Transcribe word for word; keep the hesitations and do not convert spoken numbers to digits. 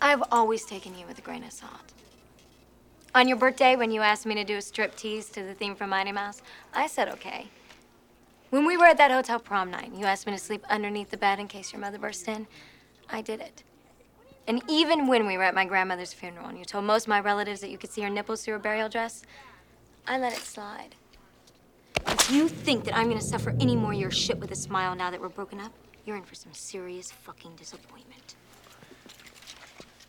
I've always taken you with a grain of salt. On your birthday, when you asked me to do a strip tease to the theme from Mighty Mouse, I said okay. When we were at that hotel prom night, you asked me to sleep underneath the bed in case your mother burst in. I did it. And even when we were at my grandmother's funeral and you told most of my relatives that you could see her nipples through her burial dress, I let it slide. If you think that I'm gonna suffer any more of your shit with a smile now that we're broken up, you're in for some serious fucking disappointment.